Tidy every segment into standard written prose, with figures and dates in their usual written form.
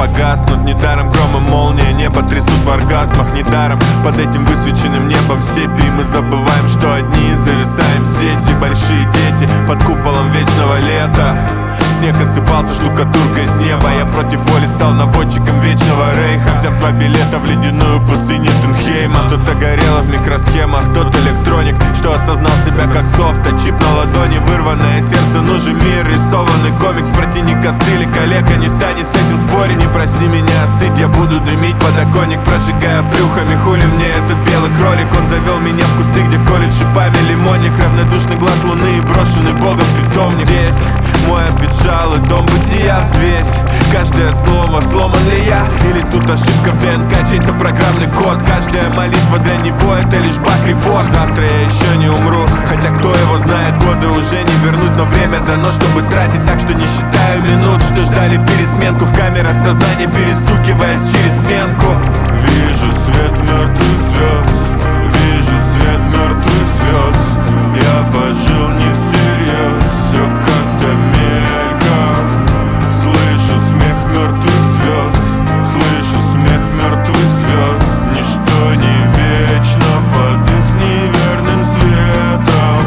погаснут. Недаром гром и молния небо трясут в оргазмах. Недаром под этим высвеченным небом в сепи мы забываем, что одни зависаем в сети. Большие дети под куполом вечного лета. Снег осыпался штукатуркой с неба. Я против воли стал наводчиком вечного рейха, взяв 2 билета в ледяную пустыню Тунхейма. Что-то горело в микросхемах, тот электроник, что осознал себя как софт, а чип на ладони, вырванное сердце. Нужен мир, рисованный комикс, протяни костыли, коллега не станет с этим спорить. Не проси меня остыть, я буду дымить подоконник, прожигая брюхами. Хули мне этот белый кролик, он завел меня в кусты, где колет шипами лимонник. Равнодушный глаз луны и брошенный богом питомник. Здесь мой обветшалый дом бытия, взвесь каждое слово, сломан ли я, или тут ошибка в ДНК, чей-то программный код. Каждая молитва для него это лишь баг-репорт. Завтра я еще не умру, хотя кто его знает, годы уже не вернуть. Но время дано, чтобы тратить, так что не считаю минут, что ждали пересменку в камерах сознания, перестукиваясь через стенку. Вижу свет мертвых звезд, вижу свет мертвых звезд. Я пожил не всерьез, все как-то мельком. Слышу смех мертвых звезд, слышу смех мертвых звезд. Ничто не вечно под их неверным светом.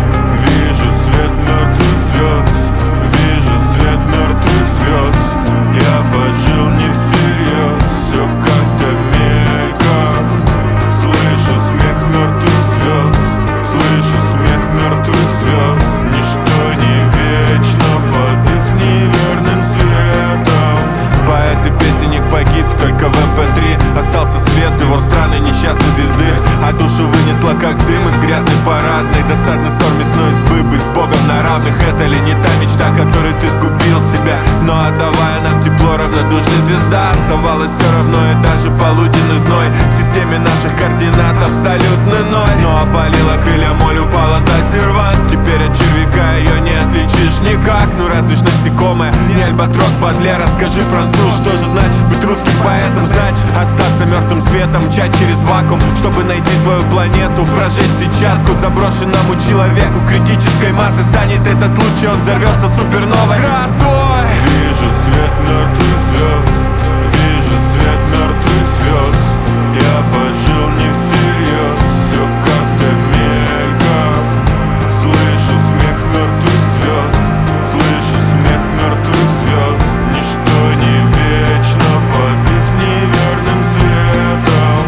Вижу свет мертвых звезд, вижу свет мертвых звезд. Я пожил не всерьез, все как-то мельком. Слышу смех мертвых звезд, слышу смех мертвых звезд. Ничто не вечно под их неверным светом. Поэт и песенник погиб только в МП3. Остался свет его странной несчастной звезды, а душу вынесла как дым из грязной парадной. Досадный ссор мясной избы, быть с Богом на равных. Это ли не та мечта, которой ты сгубил себя? Но отдавая нам тепло, равнодушная звезда оставалась все равно, и даже полуденный зной в системе наших координат абсолютный ноль. Но опалила крылья, моль упала за сервант. Теперь от червяка ее не отличишь никак. Ну разве ж насекомое, не альбатрос, Бадлер. Расскажи, француз, что же значит быть русским поэтом? Значит остаться мертвым светом, мчать через вакуум, чтобы найти свою планету, прожечь сетчатку заброшенному человеку. Критической массой станет этот луч, и он взорвется суперновой. Здравствуй! Вижу свет мертвых звезд, вижу свет мертвых звезд. Я пожил не всерьез, все как-то мельком. Слышу смех мертвых звезд, слышу смех мертвых звезд. Ничто не вечно под их неверным светом.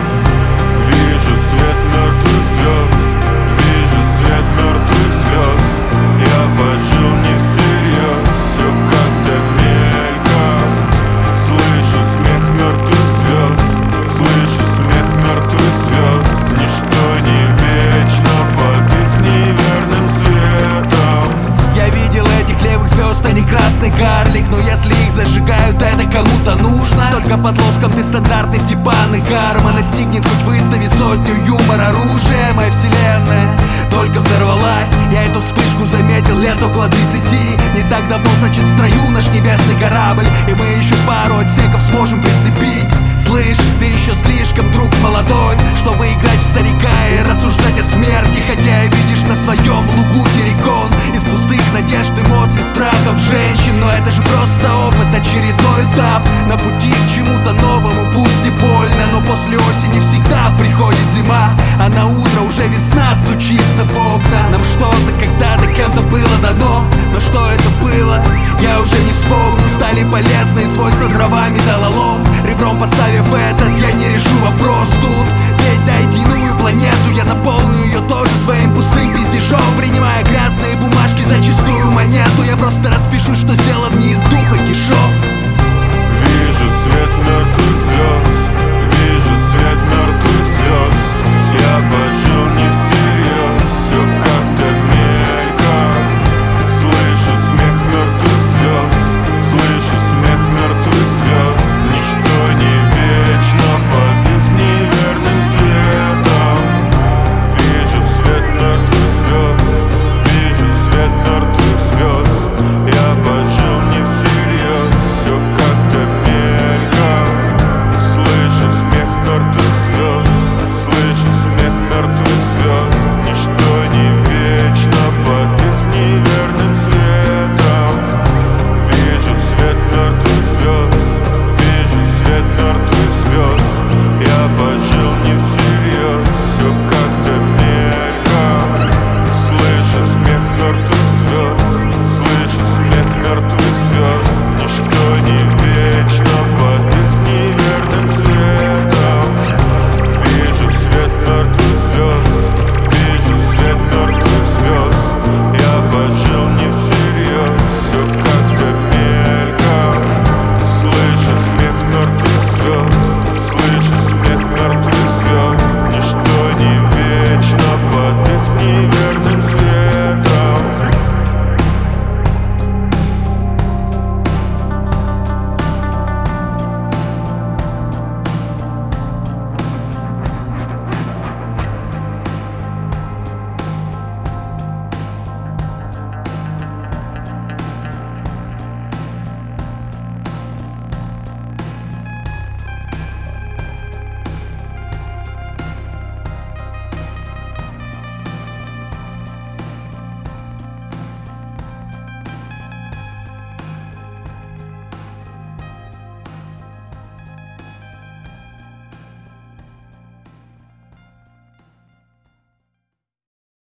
Вижу свет мертвых звезд, вижу свет мертвых звезд. Я пожил не всерьез, все как-то мельком. Слышу смех мертвых звезд, слышу смех мертвых звезд. Ничто не вечно под их неверным светом. Я видел этих левых звезд, они красный карлик. Но если их зажигают, это кому-то нужно. Только под лоском ты стандартный Степан, и карма настигнет, хоть выстави сотню юмор. Оружие, моя вселенная только взорвалась. Я эту вспышку заметил лет около 30. Не так давно, значит, в строю наш небесный корабль, и мы еще пару отсеков сможем прицепить. Слышь, ты еще слишком, друг молодой, чтобы играть в старика и рассуждать о смерти. Хотя и видишь на своем лугу террикон из пустых надежд, эмоций, страхов, женщин. Но это же просто опыт, очередной этап на пути к чему-то новому, пусть и больно. Но после осени всегда приходит зима, а на утро уже весна стучится в окна. Нам что-то когда-то кем-то было дано, но что это было, я уже не вспомню. Стали полезны свойства дрова, металлолом. Ребром поставив этот, я не решу вопрос тут. Ведь найти иную планету